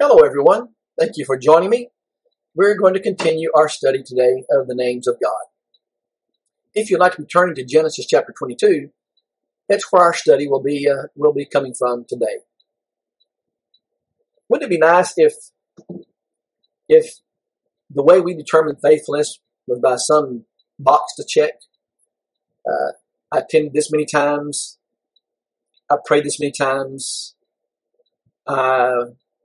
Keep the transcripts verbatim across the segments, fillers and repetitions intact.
Hello, everyone. Thank you for joining me. We're going to continue our study today of the names of God. If you'd like to be turning to Genesis chapter twenty-two, that's where our study will be uh, will be coming from today. Wouldn't it be nice if if the way we determine faithfulness was by some box to check? Uh, I attended this many times. I prayed this many times. I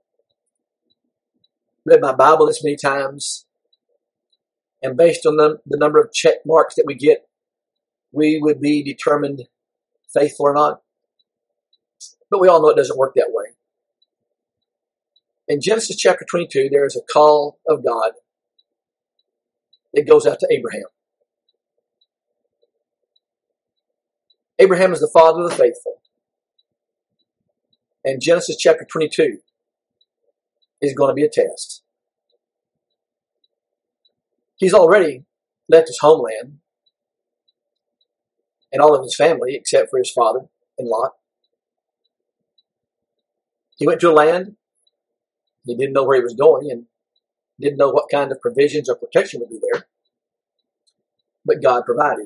read my Bible this many times. And based on the, the number of check marks that we get, we would be determined faithful or not. But we all know it doesn't work that way. In Genesis chapter twenty-two, there is a call of God that goes out to Abraham. Abraham is the father of the faithful. And Genesis chapter twenty-two is going to be a test. He's already left his homeland and all of his family except for his father and Lot. He went to a land he didn't know where he was going and didn't know what kind of provisions or protection would be there. But God provided.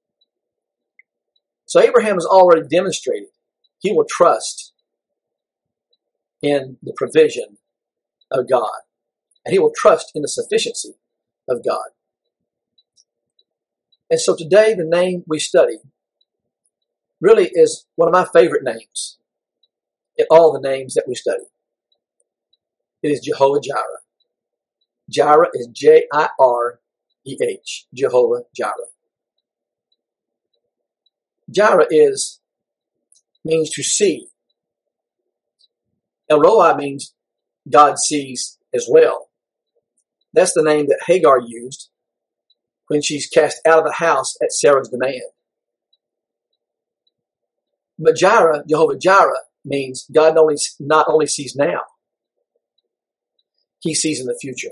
So Abraham has already demonstrated he will trust in the provision of God. And he will trust in the sufficiency of God. And so today the name we study really is one of my favorite names in all the names that we study. It is Jehovah Jireh. Jireh is J I R E H. Jehovah Jireh. Jireh is, means to see. El Roi means God sees as well. That's the name that Hagar used when she's cast out of the house at Sarah's demand. But Jireh, Jehovah Jireh, means God only, not only sees now, he sees in the future.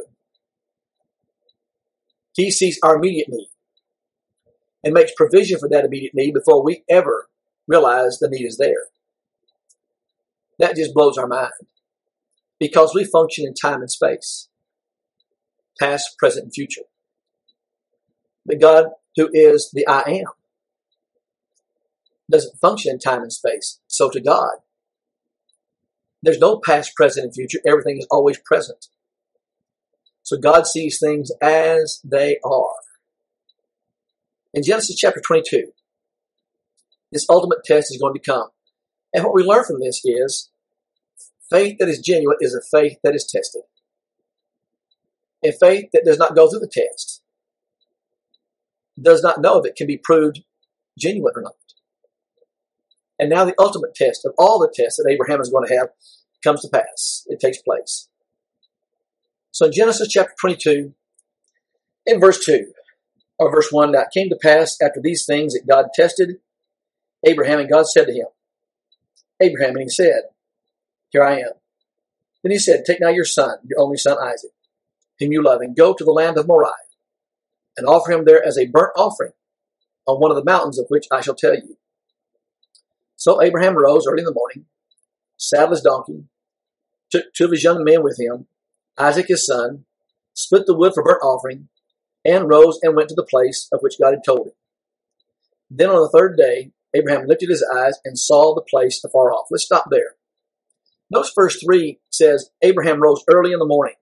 He sees our immediate need and makes provision for that immediate need before we ever realize the need is there. That just blows our mind because we function in time and space, past, present, and future. But God, who is the I am, doesn't function in time and space. So to God, there's no past, present, and future. Everything is always present. So God sees things as they are. In Genesis chapter twenty-two, this ultimate test is going to come. And what we learn from this is faith that is genuine is a faith that is tested. And faith that does not go through the test does not know if it can be proved genuine or not. And now the ultimate test of all the tests that Abraham is going to have comes to pass. It takes place. So in Genesis chapter twenty-two, in verse two, or verse one, now it came to pass after these things that God tested Abraham, and God said to him, Abraham, and he said, here I am. Then he said, take now your son, your only son Isaac, whom you love, and go to the land of Moriah, and offer him there as a burnt offering on one of the mountains of which I shall tell you. So Abraham rose early in the morning, saddled his donkey, took two of his young men with him, Isaac his son, split the wood for burnt offering, and rose and went to the place of which God had told him. Then on the third day, Abraham lifted his eyes and saw the place afar off. Let's stop there. Notice verse three says, Abraham rose early in the morning.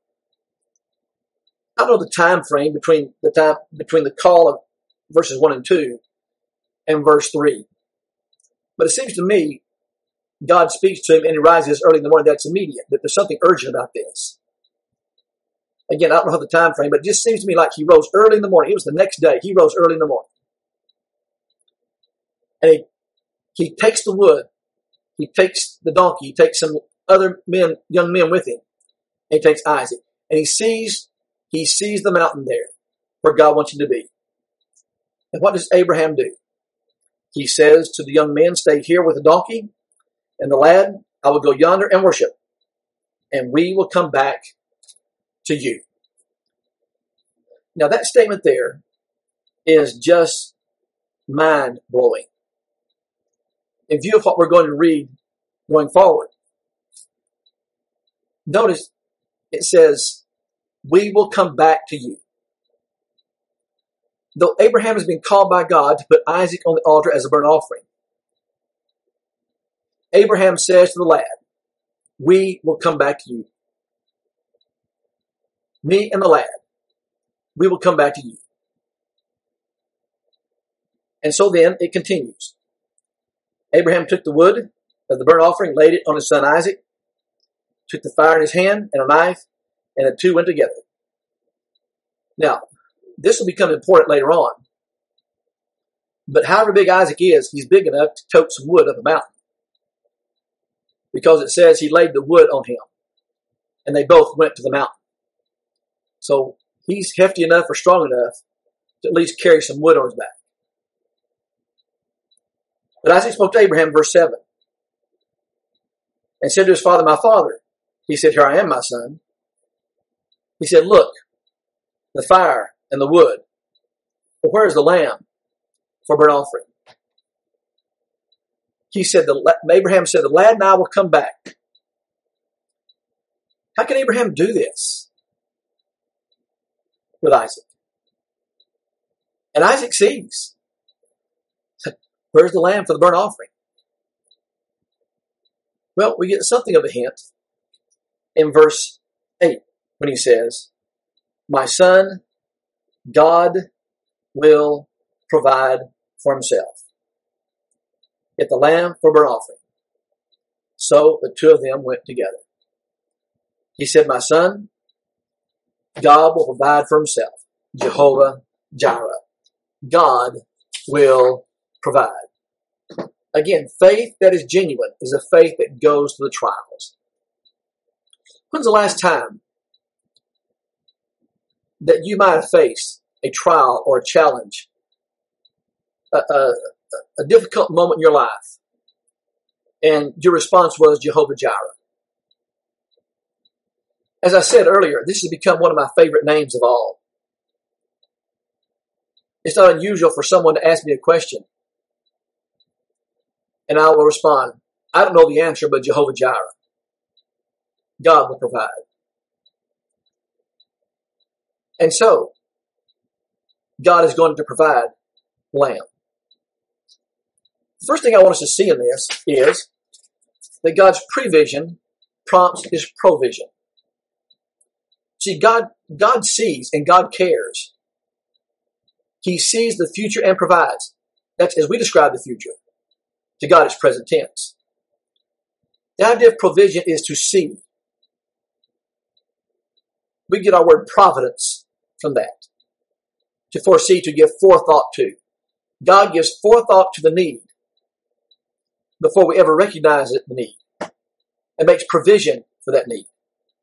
I don't know the time frame between the time between the call of verses one and two and verse three. But it seems to me God speaks to him and he rises early in the morning. That's immediate, that there's something urgent about this. Again, I don't know the time frame, but it just seems to me like he rose early in the morning. It was the next day. He rose early in the morning. And he, he takes the wood. He takes the donkey. He takes some other men, young men with him. And he takes Isaac. And he sees, he sees the mountain there where God wants him to be. And what does Abraham do? He says to the young men, stay here with the donkey. And the lad, I will go yonder and worship. And we will come back to you. Now that statement there is just mind-blowing in view of what we're going to read going forward. Notice it says, we will come back to you. Though Abraham has been called by God to put Isaac on the altar as a burnt offering, Abraham says to the lad, we will come back to you. Me and the lad, we will come back to you. And so then it continues. Abraham took the wood of the burnt offering, laid it on his son Isaac, took the fire in his hand and a knife, and the two went together. Now, this will become important later on. But however big Isaac is, he's big enough to tote some wood up a mountain. Because it says he laid the wood on him. And they both went to the mountain. So he's hefty enough or strong enough to at least carry some wood on his back. But Isaac spoke to Abraham, verse seven, and said to his father, my father. He said, here I am, my son. He said, look, the fire and the wood. But where is the lamb for burnt offering? He said, the, Abraham said, the lad and I will come back. How can Abraham do this with Isaac? And Isaac sees. Where's the lamb for the burnt offering? Well, we get something of a hint in verse eight when he says, my son, God will provide for himself. Get the lamb for burnt offering. So the two of them went together. He said, my son, God will provide for himself. Jehovah Jireh. God will provide. Again, faith that is genuine is a faith that goes to the trials. When's the last time that you might have faced a trial or a challenge, a, a, a difficult moment in your life, and your response was Jehovah Jireh? As I said earlier, this has become one of my favorite names of all. It's not unusual for someone to ask me a question, and I will respond, I don't know the answer, but Jehovah Jireh. God will provide. And so, God is going to provide lamb. The first thing I want us to see in this is that God's prevision prompts his provision. See, God, God sees and God cares. He sees the future and provides. That's as we describe the future. To God, it's present tense. The idea of provision is to see. We get our word providence from that. To foresee, to give forethought to. God gives forethought to the need before we ever recognize it, the need, and makes provision for that need.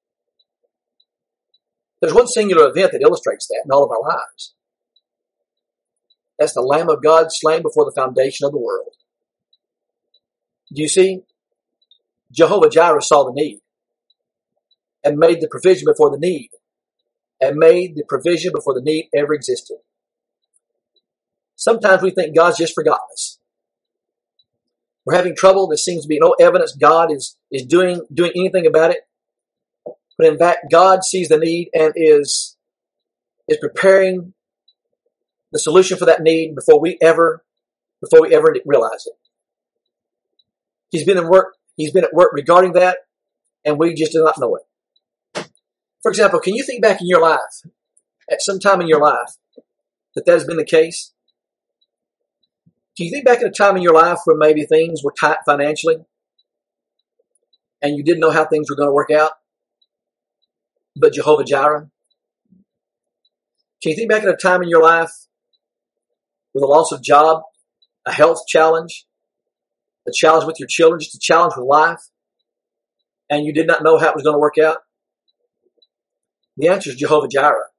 There's one singular event that illustrates that in all of our lives. That's the Lamb of God slain before the foundation of the world. Do you see? Jehovah Jireh saw the need and made the provision before the need and made the provision before the need ever existed. Sometimes we think God's just forgotten us. We're having trouble. There seems to be no evidence God is, is doing, doing anything about it. But in fact, God sees the need and is, is preparing the solution for that need before we ever, before we ever realize it. He's been in work, he's been at work regarding that, and we just do not know it. For example, can you think back in your life, at some time in your life, that that has been the case? Can you think back at a time in your life where maybe things were tight financially, and you didn't know how things were going to work out, but Jehovah Jireh? Can you think back at a time in your life with a loss of job, a health challenge, a challenge with your children, just a challenge with life, and you did not know how it was going to work out? The answer is Jehovah Jireh.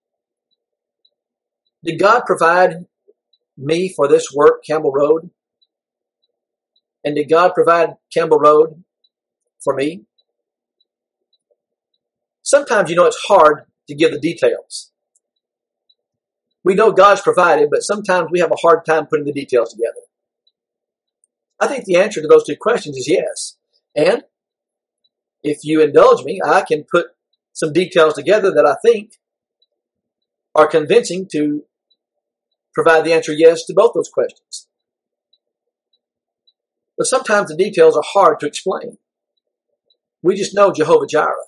Did God provide me for this work, Campbell Road? And did God provide Campbell Road for me? Sometimes, you know, it's hard to give the details. We know God's provided, but sometimes we have a hard time putting the details together. I think the answer to those two questions is yes. And if you indulge me, I can put some details together that I think are convincing to provide the answer yes to both those questions. But sometimes the details are hard to explain. We just know Jehovah Jireh.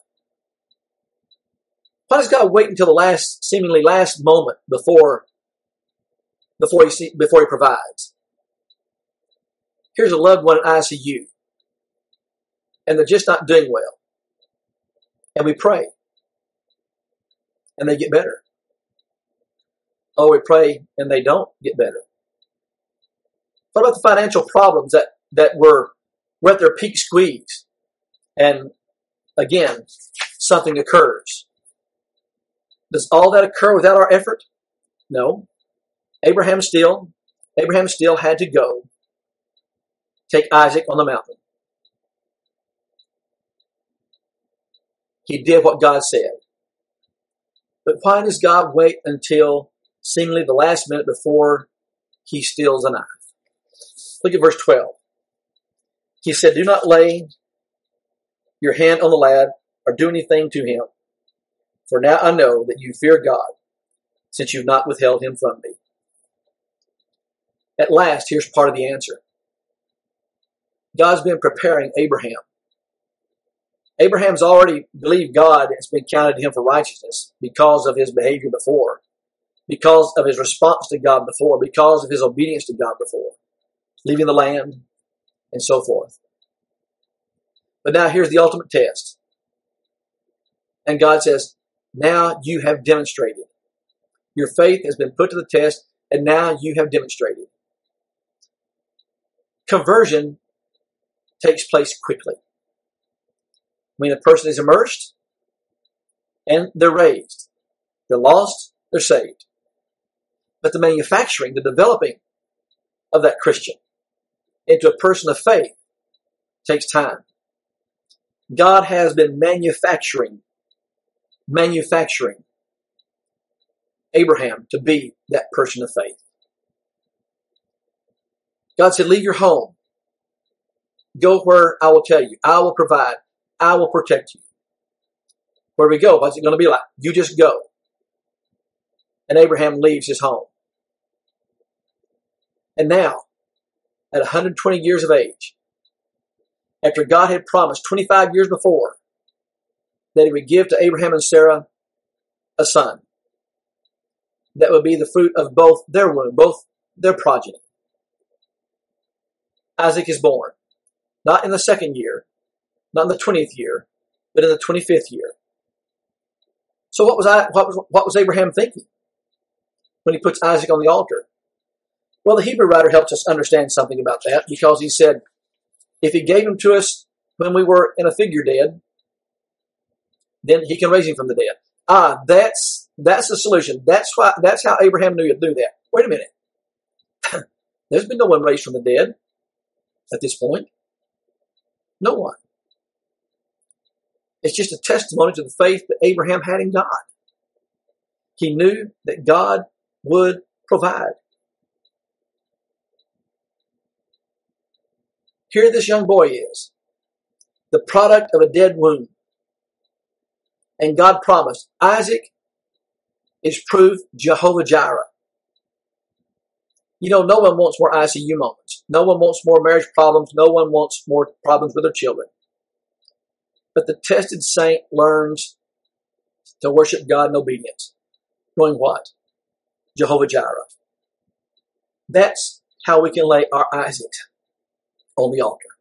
Why does God wait until the last, seemingly last moment before, before he see, before he provides? Here's a loved one in I C U, and they're just not doing well. And we pray, and they get better. Oh, we pray, and they don't get better. What about the financial problems that, that were, were at their peak squeeze? And again, something occurs. Does all that occur without our effort? No. Abraham still, Abraham still had to go take Isaac on the mountain. He did what God said. But why does God wait until seemingly the last minute before he steals a knife? Look at verse twelve. He said, do not lay your hand on the lad or do anything to him. For now I know that you fear God, since you've not withheld him from me. At last, here's part of the answer. God's been preparing Abraham. Abraham's already believed God has been counted to him for righteousness because of his behavior before, because of his response to God before, because of his obedience to God before, leaving the land and so forth. But now here's the ultimate test. And God says, now you have demonstrated. Your faith has been put to the test, and now you have demonstrated. Conversion takes place quickly. I mean, a person is immersed, and they're raised. They're lost, they're saved. But the manufacturing, the developing of that Christian into a person of faith takes time. God has been manufacturing manufacturing Abraham to be that person of faith. God said, leave your home. Go where I will tell you. I will provide. I will protect you. Where we go, what's it going to be like? You just go. And Abraham leaves his home. And now, at one hundred twenty years of age, after God had promised twenty-five years before that he would give to Abraham and Sarah a son that would be the fruit of both their womb, both their progeny. Isaac is born, not in the second year, not in the twentieth year, but in the twenty-fifth year. So what was I, what was what was Abraham thinking when he puts Isaac on the altar? Well, the Hebrew writer helps us understand something about that, because he said, if he gave him to us when we were in a figure dead, then he can raise him from the dead. Ah, that's that's the solution. That's why. That's how Abraham knew to do that. Wait a minute. There's been no one raised from the dead at this point. No one. It's just a testimony to the faith that Abraham had in God. He knew that God would provide. Here this young boy is, the product of a dead womb. And God promised, Isaac is proof Jehovah Jireh. You know, no one wants more I C U moments. No one wants more marriage problems. No one wants more problems with their children. But the tested saint learns to worship God in obedience. Knowing what? Jehovah Jireh. That's how we can lay our Isaac on the altar.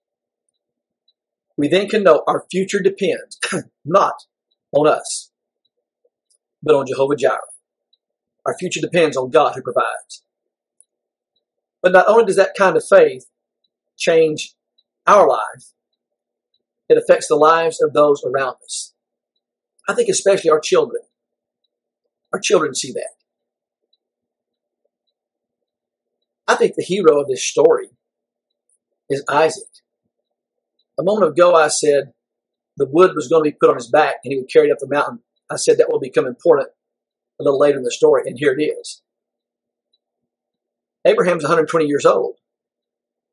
We then can know our future depends not on us, but on Jehovah Jireh. Our future depends on God who provides. But not only does that kind of faith change our life, it affects the lives of those around us. I think especially our children. Our children see that. I think the hero of this story is Isaac. A moment ago I said the wood was going to be put on his back and he would carry it up the mountain. I said that will become important a little later in the story, and here it is. Abraham's one hundred twenty years old.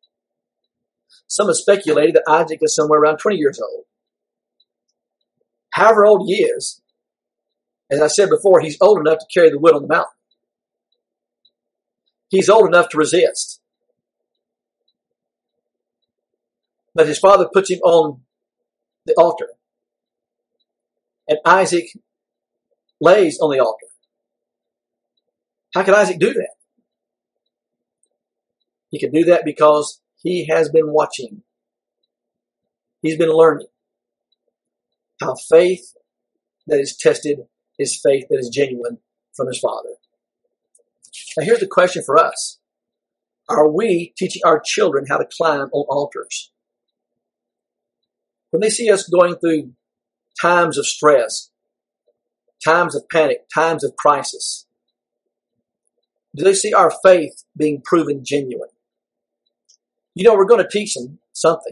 Some have speculated that Isaac is somewhere around twenty years old. however old he is, as I said before, he's old enough to carry the wood on the mountain. He's old enough to resist. But his father puts him on the altar. And Isaac lays on the altar. How could Isaac do that? He could do that because he has been watching. He's been learning how faith that is tested is faith that is genuine from his father. Now here's the question for us. Are we teaching our children how to climb on altars? When they see us going through times of stress, times of panic, times of crisis, do they see our faith being proven genuine? You know, we're going to teach them something.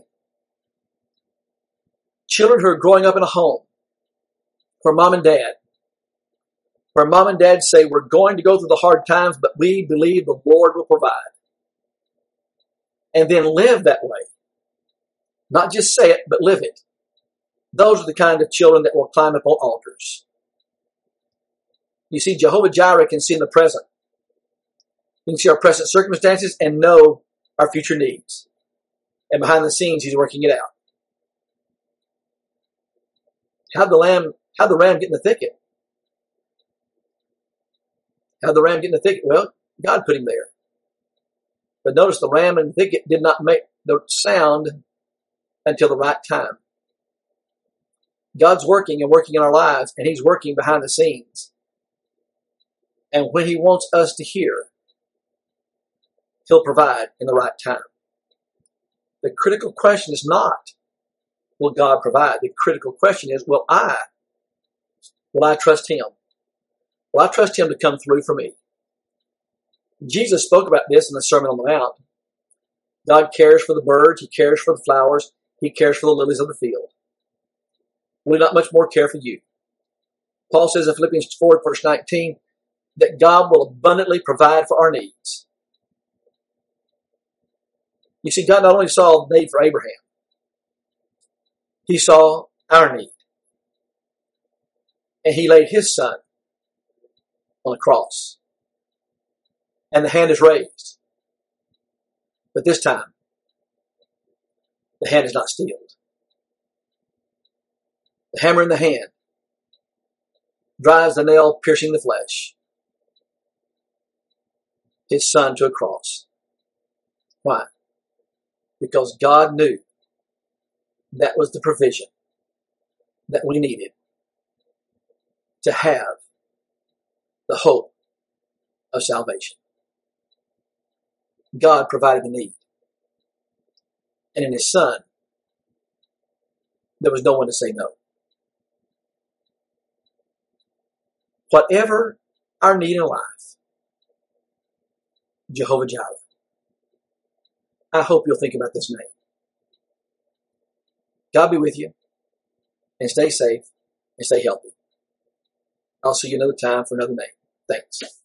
Children who are growing up in a home where mom and dad, where mom and dad say, we're going to go through the hard times, but we believe the Lord will provide. And then live that way. Not just say it, but live it. Those are the kind of children that will climb up on altars. You see, Jehovah Jireh can see in the present. He can see our present circumstances and know our future needs. And behind the scenes, he's working it out. How'd the lamb, how'd the ram get in the thicket? How'd the ram get in the thicket? Well, God put him there. But notice the ram in the thicket did not make the sound until the right time. God's working and working in our lives, and he's working behind the scenes. And when he wants us to hear, he'll provide in the right time. The critical question is not, will God provide? The critical question is, will I? Will I trust him? Will I trust him to come through for me? Jesus spoke about this in the Sermon on the Mount. God cares for the birds. He cares for the flowers. He cares for the lilies of the field. Will he not much more care for you? Paul says in Philippians four, verse nineteen, that God will abundantly provide for our needs. You see, God not only saw the need for Abraham, he saw our need. And he laid his son on the cross. And the hand is raised. But this time, the hand is not steeled. The hammer in the hand drives the nail piercing the flesh. His son to a cross. Why? Because God knew that was the provision that we needed to have the hope of salvation. God provided the need. And in his son, there was no one to say no. Whatever our need in life, Jehovah Jireh. I hope you'll think about this name. God be with you, and stay safe, and stay healthy. I'll see you another time for another name. Thanks.